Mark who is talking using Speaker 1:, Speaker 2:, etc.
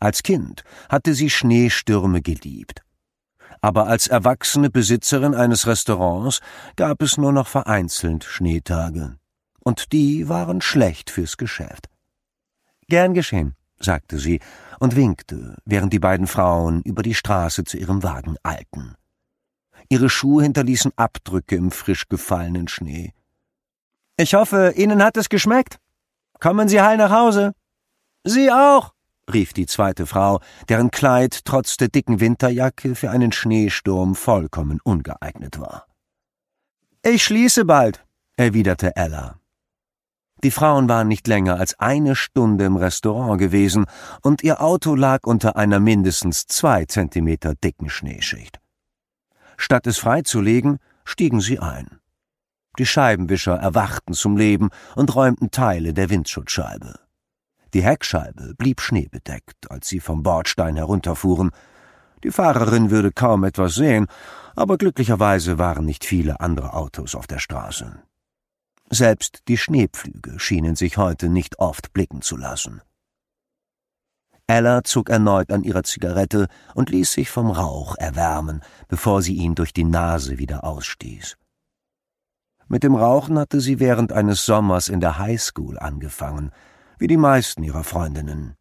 Speaker 1: Als Kind hatte sie Schneestürme geliebt. Aber als erwachsene Besitzerin eines Restaurants gab es nur noch vereinzelt Schneetage. Und die waren schlecht fürs Geschäft. »Gern geschehen«, sagte sie und winkte, während die beiden Frauen über die Straße zu ihrem Wagen eilten. Ihre Schuhe hinterließen Abdrücke im frisch gefallenen Schnee. »Ich hoffe, Ihnen hat es geschmeckt. Kommen Sie heil nach Hause.« »Sie auch«, rief die zweite Frau, deren Kleid trotz der dicken Winterjacke für einen Schneesturm vollkommen ungeeignet war. »Ich schließe bald«, erwiderte Ella. Die Frauen waren nicht länger als 1 Stunde im Restaurant gewesen, und ihr Auto lag unter einer mindestens 2 Zentimeter dicken Schneeschicht. Statt es freizulegen, stiegen sie ein. Die Scheibenwischer erwachten zum Leben und räumten Teile der Windschutzscheibe. Die Heckscheibe blieb schneebedeckt, als sie vom Bordstein herunterfuhren. Die Fahrerin würde kaum etwas sehen, aber glücklicherweise waren nicht viele andere Autos auf der Straße. Selbst die Schneepflüge schienen sich heute nicht oft blicken zu lassen. Ella zog erneut an ihrer Zigarette und ließ sich vom Rauch erwärmen, bevor sie ihn durch die Nase wieder ausstieß. Mit dem Rauchen hatte sie während eines Sommers in der Highschool angefangen, wie die meisten ihrer Freundinnen.